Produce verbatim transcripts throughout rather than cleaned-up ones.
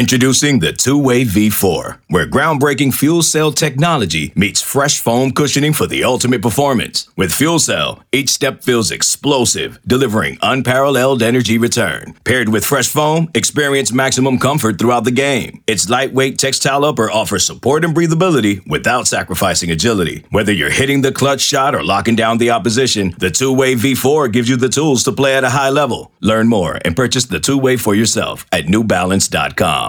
Introducing the Two-Way V four, where groundbreaking fuel cell technology meets fresh foam cushioning for the ultimate performance. With fuel cell, each step feels explosive, delivering unparalleled energy return. Paired with fresh foam, experience maximum comfort throughout the game. Its lightweight textile upper offers support and breathability without sacrificing agility. Whether you're hitting the clutch shot or locking down the opposition, the Two-Way V four gives you the tools to play at a high level. Learn more and purchase the Two-Way for yourself at new balance dot com.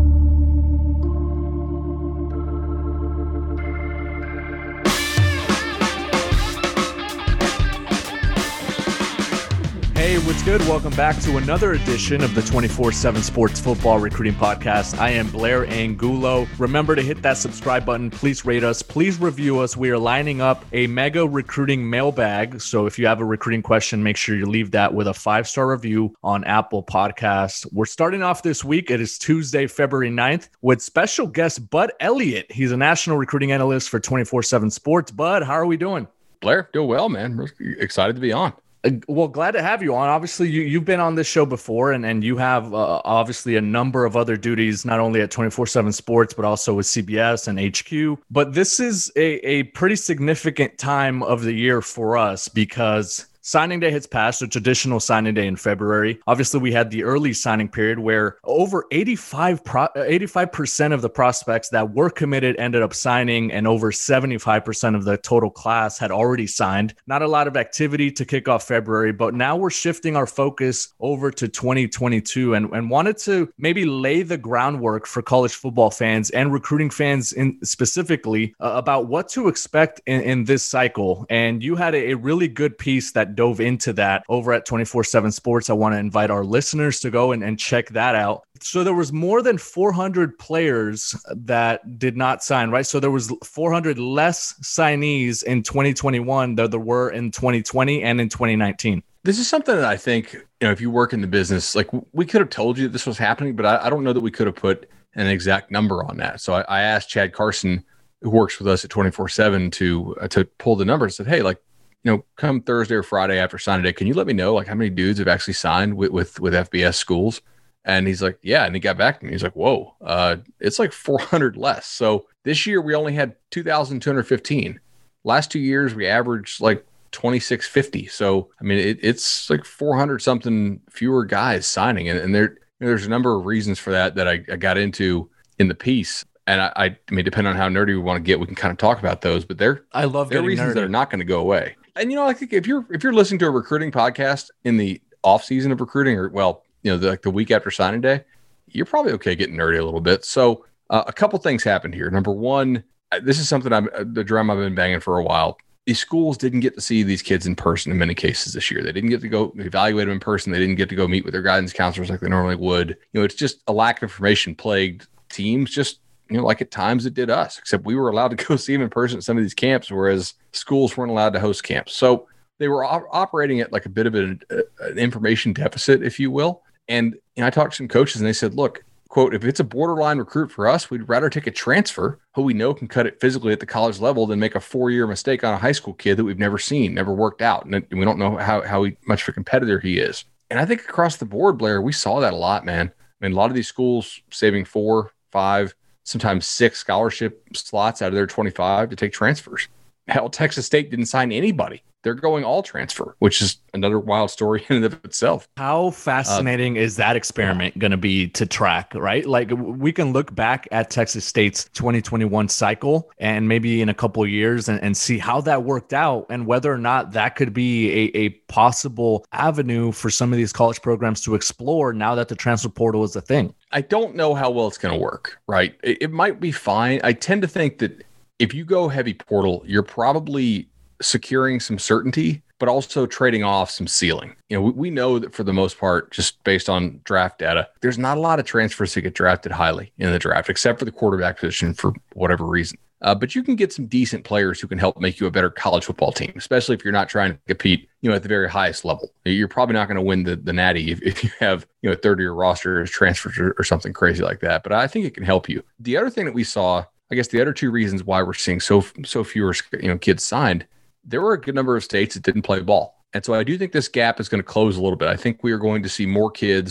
Hey, what's good? Welcome back to another edition of the twenty-four seven Sports Football Recruiting Podcast. I am Blair Angulo. Remember to hit that subscribe button. Please rate us. Please review us. We are lining up a mega recruiting mailbag. So if you have a recruiting question, make sure you leave that with a five-star review on Apple Podcasts. We're starting off this week. It is Tuesday, February ninth, with special guest Bud Elliott. He's a national recruiting analyst for twenty-four seven Sports. Bud, how are we doing? Blair, doing well, man. We're excited to be on. Well, glad to have you on. Obviously, you, you've been on this show before, and, and you have uh, obviously a number of other duties, not only at twenty-four seven Sports, but also with C B S and H Q. But this is a, a pretty significant time of the year for us because signing day has passed, a traditional signing day in February. Obviously, we had the early signing period where over eighty-five pro- eighty-five percent of the prospects that were committed ended up signing, and over seventy-five percent of the total class had already signed. Not a lot of activity to kick off February, but now we're shifting our focus over to twenty twenty-two and, and wanted to maybe lay the groundwork for college football fans and recruiting fans in specifically uh, about what to expect in, in this cycle. And you had a, a really good piece that dove into that over at twenty-four seven Sports. I want to invite our listeners to go and, and check that out. So there was more than four hundred players that did not sign, right? So there was four hundred less signees in twenty twenty-one than there were in twenty twenty and in twenty nineteen. This is something that I think, you know, if you work in the business, like we could have told you that this was happening, but I, I don't know that we could have put an exact number on that. So I, I asked Chad Carson, who works with us at twenty-four seven, to uh, to pull the numbers. I said, hey, like, you know, come Thursday or Friday after signing day, can you let me know like how many dudes have actually signed with, with, with F B S schools? And he's like, yeah. And he got back to me. He's like, whoa, uh, it's like four hundred less. So this year we only had two thousand two hundred fifteen. Last two years we averaged like twenty-six fifty. So, I mean, it, it's like four hundred something fewer guys signing. And, and there, you know, there's a number of reasons for that that I, I got into in the piece. And I, I mean, depending on how nerdy we want to get, we can kind of talk about those, but they're, I love they're reasons nerdy that are not going to go away. And, you know, I think if you're, if you're listening to a recruiting podcast in the off season of recruiting, or, well, you know, the, like the week after signing day, you're probably okay getting nerdy a little bit. So uh, a couple things happened here. Number one, this is something I'm the drum I've been banging for a while. These schools didn't get to see these kids in person in many cases this year. They didn't get to go evaluate them in person. They didn't get to go meet with their guidance counselors like they normally would. You know, it's just a lack of information plagued teams, just, you know, like at times it did us, except we were allowed to go see them in person at some of these camps, whereas schools weren't allowed to host camps. So they were op- operating at like a bit of an, uh, an information deficit, if you will. And you know, I talked to some coaches and they said, look, quote, if it's a borderline recruit for us, we'd rather take a transfer who we know can cut it physically at the college level than make a four-year mistake on a high school kid that we've never seen, never worked out. And we don't know how, how he, much of a competitor he is. And I think across the board, Blair, we saw that a lot, man. I mean, a lot of these schools saving four, five, sometimes six scholarship slots out of their twenty-five to take transfers. Hell, Texas State didn't sign anybody. They're going all transfer, which is another wild story in and of itself. How fascinating uh, is that experiment going to be to track, right? Like we can look back at Texas State's twenty twenty-one cycle and maybe in a couple of years and, and see how that worked out and whether or not that could be a, a possible avenue for some of these college programs to explore now that the transfer portal is a thing. I don't know how well it's going to work, right? It, it might be fine. I tend to think that if you go heavy portal, you're probably securing some certainty, but also trading off some ceiling. You know, we, we know that for the most part, just based on draft data, there's not a lot of transfers that get drafted highly in the draft, except for the quarterback position for whatever reason. Uh, but you can get some decent players who can help make you a better college football team, especially if you're not trying to compete, you know, at the very highest level. You're probably not going to win the, the natty if, if you have, you know, a third of your roster as transfers or, or something crazy like that. But I think it can help you. The other thing that we saw, I guess the other two reasons why we're seeing so, so fewer, you know, kids signed, there were a good number of states that didn't play ball. And so I do think this gap is going to close a little bit. I think we are going to see more kids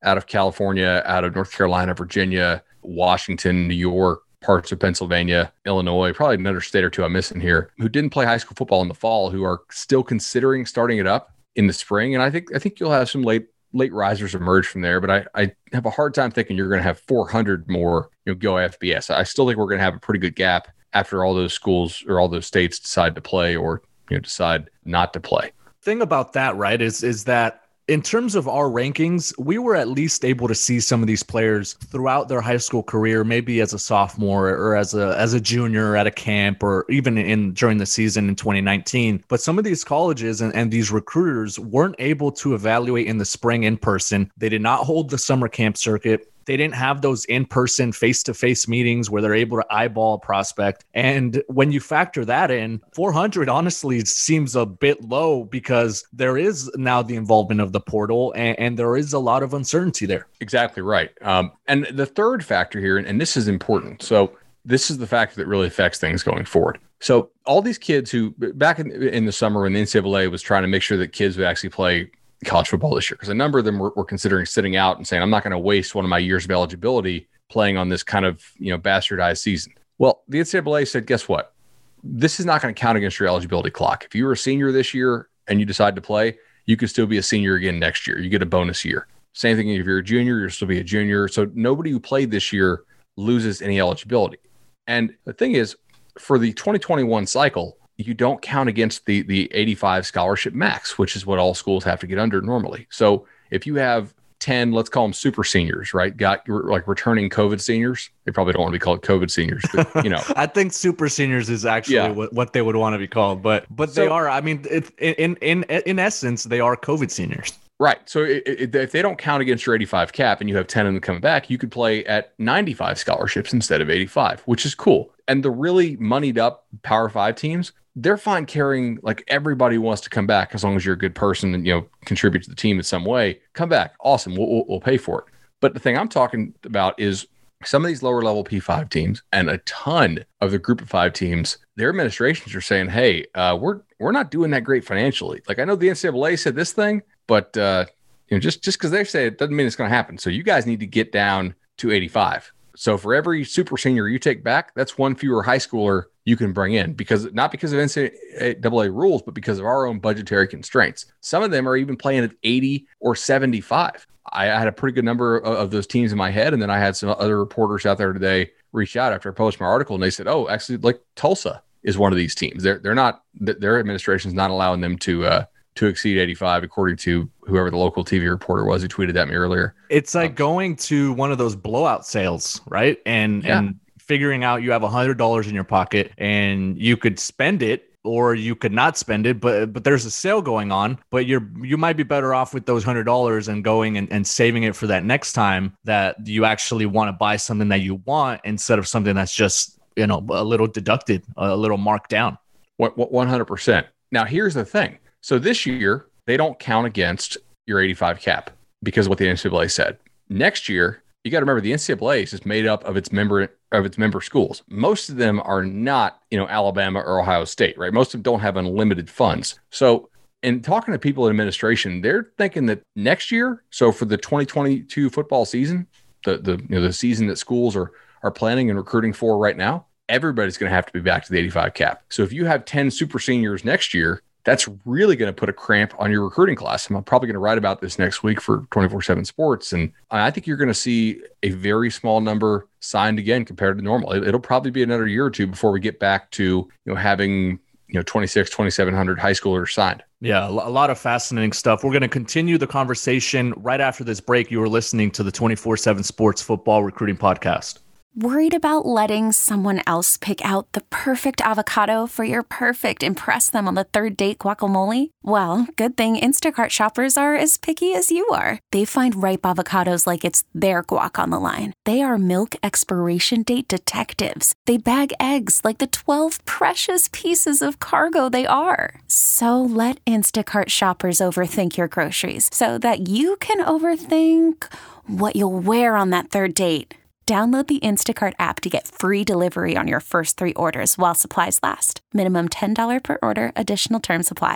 out of California, out of North Carolina, Virginia, Washington, New York, parts of Pennsylvania, Illinois, probably another state or two I'm missing here, who didn't play high school football in the fall, who are still considering starting it up in the spring. And I think I think you'll have some late late risers emerge from there. But I, I have a hard time thinking you're going to have four hundred more you know, go F B S. I still think we're going to have a pretty good gap after all those schools or all those states decide to play or you know decide not to play. Thing about that, right, is is that in terms of our rankings, we were at least able to see some of these players throughout their high school career, maybe as a sophomore or as a as a junior at a camp or even in during the season in twenty nineteen. But some of these colleges and, and these recruiters weren't able to evaluate in the spring in person. They did not hold the summer camp circuit. They didn't have those in-person, face-to-face meetings where they're able to eyeball a prospect. And when you factor that in, four hundred honestly seems a bit low because there is now the involvement of the portal and, and there is a lot of uncertainty there. Exactly right. Um, and the third factor here, and this is important. So this is the factor that really affects things going forward. So all these kids who back in, in the summer when the N C double A was trying to make sure that kids would actually play college football this year, because a number of them were, were considering sitting out and saying, I'm not going to waste one of my years of eligibility playing on this kind of, you know, bastardized season. Well, the N C double A said, guess what? This is not going to count against your eligibility clock. If you were a senior this year and you decide to play, you can still be a senior again next year. You get a bonus year. Same thing if you're a junior, you'll still be a junior. So nobody who played this year loses any eligibility. And the thing is, for the twenty twenty-one cycle, you don't count against the the eighty-five scholarship max, which is what all schools have to get under normally. So if you have ten, let's call them super seniors, right? Got like returning COVID seniors. They probably don't want to be called COVID seniors, but you know. I think super seniors is actually yeah. what, what they would want to be called, but but so, they are. I mean, it, in in in essence, they are COVID seniors. Right. So it, it, if they don't count against your eighty-five cap and you have ten of them coming back, you could play at ninety-five scholarships instead of eighty-five, which is cool. And the really moneyed up Power Five teams, they're fine carrying like everybody who wants to come back as long as you're a good person and, you know, contribute to the team in some way. Come back. Awesome. We'll, we'll, we'll pay for it. But the thing I'm talking about is some of these lower level P five teams and a ton of the group of five teams, their administrations are saying, hey, uh, we're we're not doing that great financially. Like I know the N C double A said this thing, but uh, you know, just just because they say it doesn't mean it's going to happen. So you guys need to get down to eighty-five. So for every super senior you take back, that's one fewer high schooler you can bring in, because not because of N C double A rules, but because of our own budgetary constraints. Some of them are even playing at eighty or seventy-five. I had a pretty good number of, of those teams in my head. And then I had some other reporters out there today reach out after I posted my article, and they said, oh, actually, like Tulsa is one of these teams. They're they're not, their administration is not allowing them to uh, to exceed eighty-five, according to whoever the local T V reporter was who tweeted at me earlier. It's like um, going to one of those blowout sales, right? And yeah. and figuring out you have one hundred dollars in your pocket and you could spend it or you could not spend it, but but there's a sale going on, but you're you might be better off with those one hundred dollars and going and, and saving it for that next time that you actually want to buy something that you want instead of something that's just, you know, a little deducted, a little marked down. one hundred percent. Now, here's the thing. So this year, they don't count against your eighty-five cap because of what the N C double A said. Next year, you got to remember the N C double A is just made up of its member of its member schools. Most of them are not, you know, Alabama or Ohio State, right? Most of them don't have unlimited funds. So in talking to people in administration, they're thinking that next year, so for the twenty twenty-two football season, the the you know the season that schools are are planning and recruiting for right now, everybody's going to have to be back to the eighty-five cap. So if you have ten super seniors next year, that's really going to put a cramp on your recruiting class. I'm probably going to write about this next week for twenty-four seven Sports. And I think you're going to see a very small number signed again compared to normal. It'll probably be another year or two before we get back to, you know, having, you know, twenty-six, twenty-seven hundred high schoolers signed. Yeah, a lot of fascinating stuff. We're going to continue the conversation right after this break. You are listening to the twenty-four seven Sports Football Recruiting Podcast. Worried about letting someone else pick out the perfect avocado for your perfect impress them on the third date guacamole? Well, good thing Instacart shoppers are as picky as you are. They find ripe avocados like it's their guac on the line. They are milk expiration date detectives. They bag eggs like the twelve precious pieces of cargo they are. So let Instacart shoppers overthink your groceries so that you can overthink what you'll wear on that third date. Download the Instacart app to get free delivery on your first three orders while supplies last. Minimum ten dollars per order. Additional terms apply.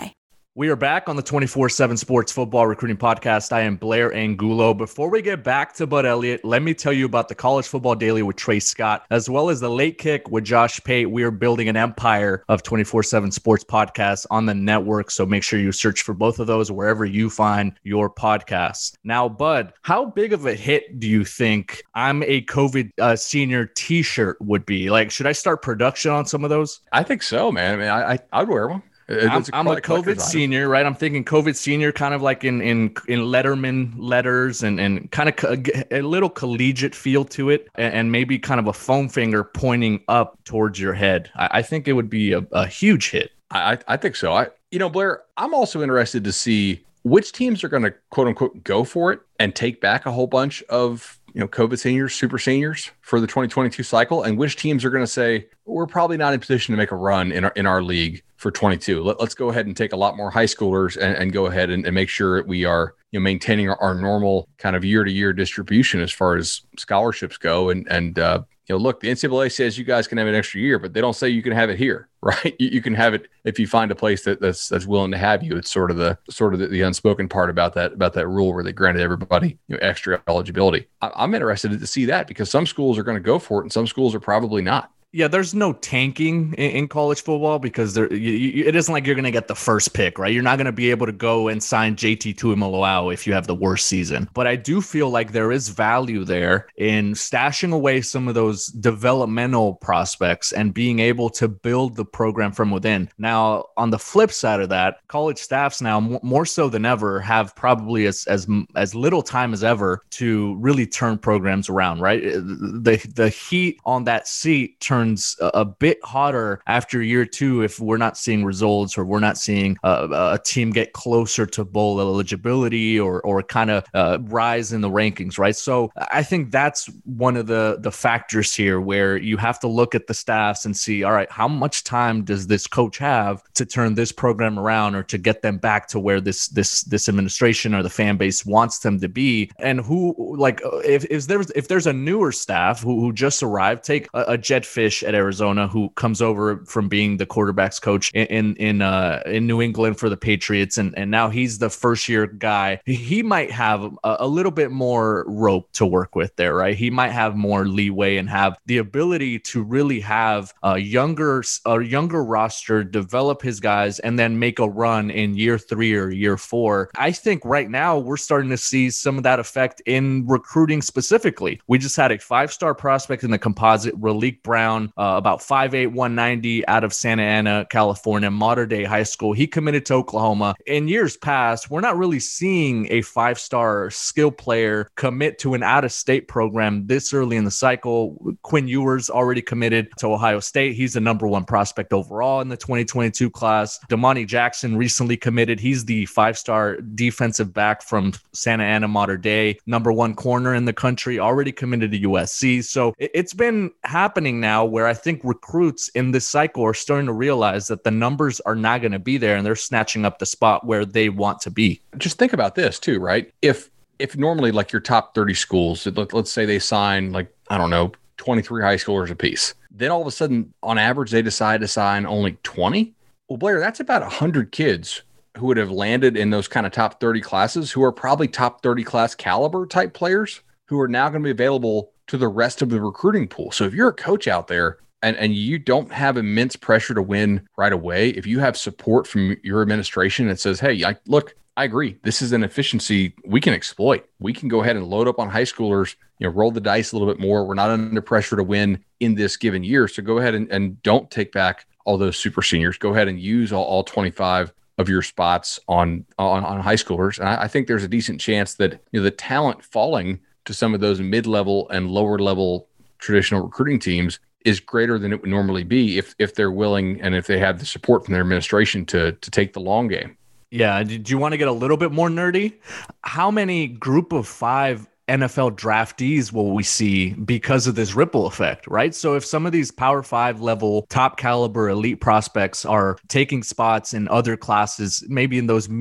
We are back on the twenty-four seven Sports Football Recruiting Podcast. I am Blair Angulo. Before we get back to Bud Elliott, let me tell you about the College Football Daily with Trey Scott, as well as the Late Kick with Josh Pate. We are building an empire of twenty-four seven sports podcasts on the network, so make sure you search for both of those wherever you find your podcasts. Now, Bud, how big of a hit do you think I'm a COVID uh, senior t-shirt would be? Like, should I start production on some of those? I think so, man. I mean, I, I, I'd wear one. I'm, a, I'm a COVID senior, right? I'm thinking COVID senior, kind of like in in in Letterman letters, and and kind of co- a little collegiate feel to it, and, and maybe kind of a foam finger pointing up towards your head. I, I think it would be a, a huge hit. I I think so. I you know, Blair, I'm also interested to see which teams are going to quote unquote go for it and take back a whole bunch of, you know, COVID seniors, super seniors for the twenty twenty-two cycle, and which teams are going to say, we're probably not in position to make a run in our, in our league for twenty-two. Let, let's go ahead and take a lot more high schoolers and, and go ahead and, and make sure we are, you know, maintaining our, our normal kind of year to year distribution as far as scholarships go. And, and, uh, you know, look, the N C double A says you guys can have an extra year, but they don't say you can have it here, right? You, you can have it if you find a place that, that's that's willing to have you. It's sort of the sort of the, the unspoken part about that about that rule where they granted everybody, you know, extra eligibility. I, I'm interested to see that because some schools are going to go for it and some schools are probably not. Yeah, there's no tanking in, in college football because there, you, you, it isn't like you're going to get the first pick, right? You're not going to be able to go and sign J T Tuimoloau if you have the worst season. But I do feel like there is value there in stashing away some of those developmental prospects and being able to build the program from within. Now, on the flip side of that, college staffs now, m- more so than ever, have probably as, as, as little time as ever to really turn programs around, right? The, the heat on that seat turns a bit hotter after year two if we're not seeing results or we're not seeing a, a team get closer to bowl eligibility or or kind of uh, rise in the rankings, right? So I think that's one of the the factors here where you have to look at the staffs and see, all right, how much time does this coach have to turn this program around or to get them back to where this this this administration or the fan base wants them to be? And who, like, if, if there's if there's a newer staff who, who just arrived, take a, a Jedd Fisch at Arizona, who comes over from being the quarterbacks coach in in in, uh, in New England for the Patriots, and and now he's the first year guy. He might have a, a little bit more rope to work with there, right? He might have more leeway and have the ability to really have a younger a younger roster, develop his guys, and then make a run in year three or year four. I think right now we're starting to see some of that effect in recruiting specifically. We just had a five-star prospect in the composite, Raleek Brown. Uh, about five eight, one ninety out of Santa Ana, California, Mater Dei High School. He committed to Oklahoma. In years past, we're not really seeing a five-star skill player commit to an out-of-state program this early in the cycle. Quinn Ewers already committed to Ohio State. He's the number one prospect overall in the twenty twenty-two class. Damani Jackson recently committed. He's the five-star defensive back from Santa Ana, Mater Dei, number one corner in the country, already committed to U S C. So it, it's been happening now where I think recruits in this cycle are starting to realize that the numbers are not going to be there and they're snatching up the spot where they want to be. Just think about this too, right? If if normally like your top thirty schools, let, let's say they sign like, I don't know, twenty-three high schoolers apiece. Then all of a sudden, on average, they decide to sign only twenty. Well, Blair, that's about one hundred kids who would have landed in those kind of top thirty classes who are probably top thirty class caliber type players who are now going to be available to the rest of the recruiting pool. So if you're a coach out there and, and you don't have immense pressure to win right away, if you have support from your administration that says, hey, I, look, I agree, this is an efficiency we can exploit. We can go ahead and load up on high schoolers, you know, roll the dice a little bit more. We're not under pressure to win in this given year. So go ahead and, and don't take back all those super seniors. Go ahead and use all, all twenty-five of your spots on, on, on high schoolers. And I, I think there's a decent chance that, you know, the talent falling to some of those mid-level and lower level traditional recruiting teams is greater than it would normally be if if they're willing and if they have the support from their administration to to take the long game. Yeah. Do you want to get a little bit more nerdy? How many group of five N F L draftees will we see because of this ripple effect, right? So if some of these Power Five level top caliber elite prospects are taking spots in other classes, maybe in those mid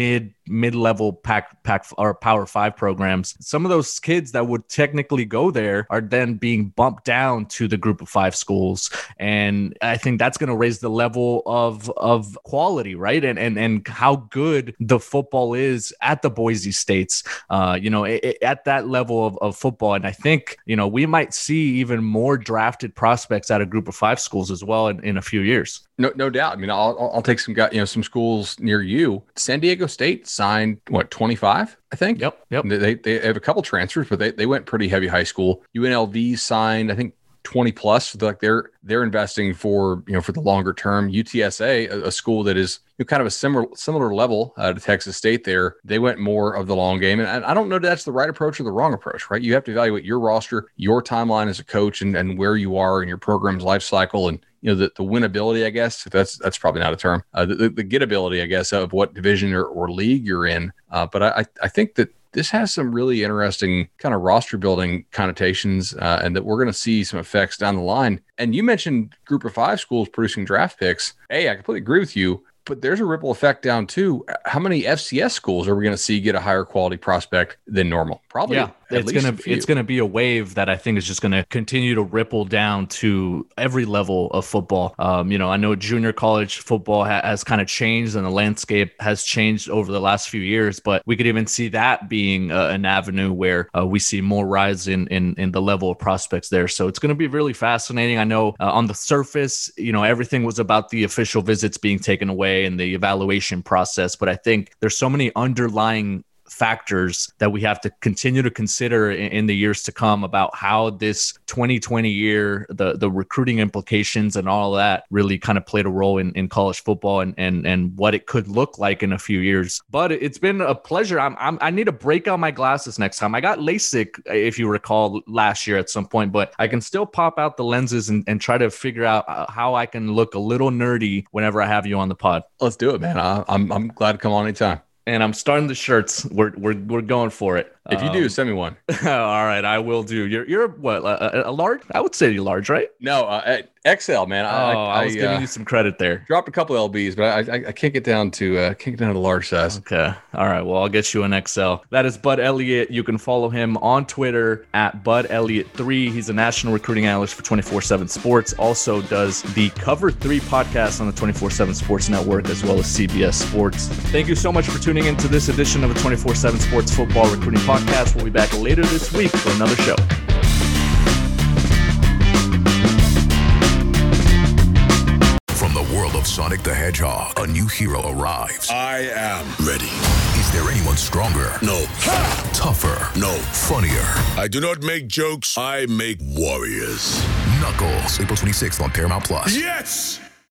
mid-level pack, pack or Power Five programs. Some of those kids that would technically go there are then being bumped down to the group of five schools. And I think that's going to raise the level of, of quality, right? And, and, and how good the football is at the Boise States, uh, you know, it, it, at that level of, of football. And I think, you know, we might see even more drafted prospects at a group of five schools as well in, in a few years. No, no doubt. I mean, I'll, I'll take some guys, you know, some schools near you. San Diego State signed what, twenty-five, I think. Yep. Yep. They, they have a couple transfers, but they, they went pretty heavy high school. U N L V signed, I think, twenty plus. Like they're, they're investing for, you know, for the longer term. U T S A, a, a school that is, you know, kind of a similar, similar level uh, to Texas State there. They went more of the long game. And I don't know if that's the right approach or the wrong approach, right? You have to evaluate your roster, your timeline as a coach, and, and where you are in your program's life cycle. And, you know, the, the winnability, I guess, if that's, that's probably not a term, uh, the, the, the gettability, I guess, of what division or, or league you're in. Uh, but I, I think that this has some really interesting kind of roster building connotations, uh, and that we're going to see some effects down the line. And you mentioned group of five schools producing draft picks. Hey, I completely agree with you, but there's a ripple effect down too. How many F C S schools are we going to see get a higher quality prospect than normal? Probably. Yeah, it's going to it's going to be a wave that I think is just going to continue to ripple down to every level of football. Um, you know, I know junior college football ha- has kind of changed and the landscape has changed over the last few years, but we could even see that being uh, an avenue where uh, we see more rise in, in in the level of prospects there. So it's going to be really fascinating. I know uh, on the surface, you know, everything was about the official visits being taken away and the evaluation process, but I think there's so many underlying factors that we have to continue to consider in, in the years to come about how this twenty twenty year, the the recruiting implications and all of that really kind of played a role in, in college football and and and what it could look like in a few years. But it's been a pleasure. I'm, I'm I need to break out my glasses next time. I got LASIK, if you recall, last year at some point, but I can still pop out the lenses and, and try to figure out how I can look a little nerdy whenever I have you on the pod. Let's do it, man. I, I'm I'm glad to come on anytime. And I'm starting the shirts. We're we're we're going for it. If you do, send me one. All right, I will do. You're you're what a, a large? I would say you're large, right? No, uh, X L, man. Oh, I, I, I was I, giving uh, you some credit there. Dropped a couple L Bs, but I, I I can't get down to uh, can't get down to the large size. Okay, all right. Well, I'll get you an X L. That is Bud Elliott. You can follow him on Twitter at Bud Elliott three. He's a national recruiting analyst for twenty-four seven Sports. Also does the Cover Three podcast on the twenty-four seven Sports Network as well as C B S Sports. Thank you so much for tuning into this edition of the twenty-four seven Sports Football Recruiting Podcast. We'll be back later this week for another show. From the world of Sonic the Hedgehog, a new hero arrives. I am ready. Is there anyone stronger? No. Ha! Tougher? No. Funnier? I do not make jokes. I make warriors. Knuckles, April twenty-sixth on Paramount Plus. Yes!